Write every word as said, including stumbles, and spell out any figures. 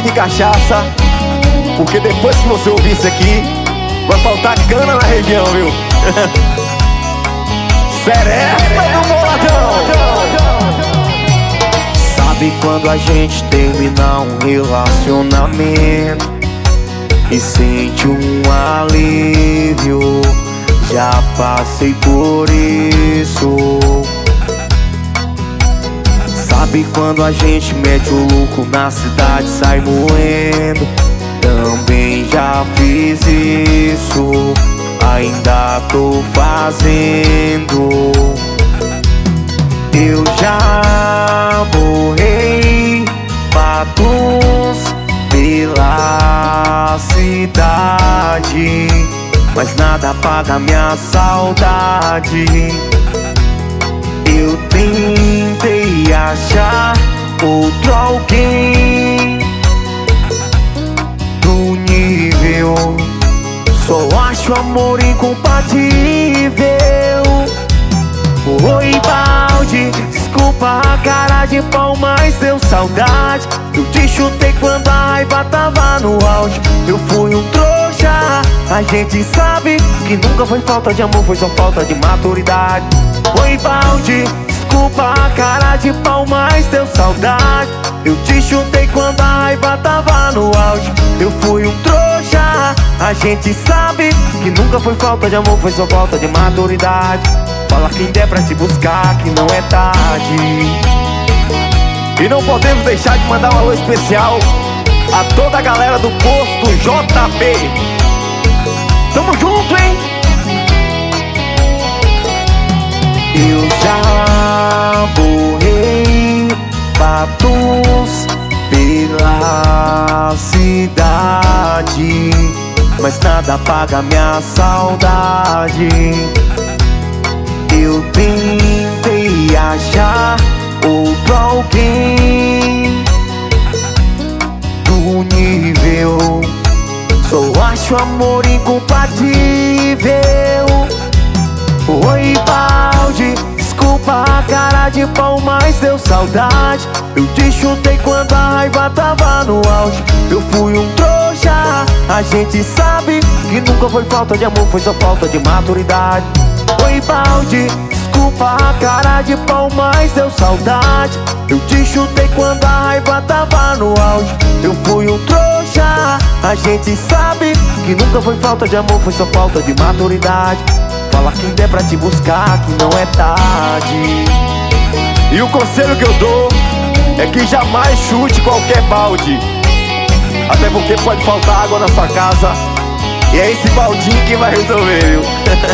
de cachaça, porque depois que você ouvir isso aqui, vai faltar cana na região, viu? Seresta do Boladão. Sabe quando a gente termina um relacionamento e sente um alívio? Já passei por isso. Sabe quando a gente mete o louco na cidade, sai moendo? Também já fiz isso, ainda tô fazendo. Eu já borrei batom pela cidade, mas nada apaga minha saudade. Eu tentei achar outro alguém do nível, só acho amor incompatível. Oi, balde, desculpa a cara de pau, mas deu saudade. Eu te chutei quando a raiva tava no auge. Eu fui um trouxa, a gente sabe que nunca foi falta de amor, foi só falta de maturidade. Oi, balde, desculpa a cara de pau, mas deu saudade. Eu te chutei quando a raiva tava no auge. Eu fui um trouxa, a gente sabe que nunca foi falta de amor, foi só falta de maturidade. Fala quem der pra te buscar que não é tarde. E não podemos deixar de mandar um alô especial a toda a galera do posto J B. Tamo junto, hein? Eu já borrei batons pela cidade, mas nada apaga minha saudade. Eu tentei achar outro alguém do nível, só acho amor incompatível. Oi, balde, desculpa a cara de pau, mas deu saudade. Eu te chutei quando a raiva tava no auge. Eu fui um trouxa, a gente sabe que nunca foi falta de amor, foi só falta de maturidade. Oi, balde, desculpa a cara de pau, mas deu saudade. Eu te chutei quando a raiva tava no auge. Eu fui um trouxa, a gente sabe que nunca foi falta de amor, foi só falta de maturidade. Fala quem der pra te buscar que não é tarde. E o conselho que eu dou é que jamais chute qualquer balde, até porque pode faltar água na sua casa, e é esse baldinho que vai resolver, viu?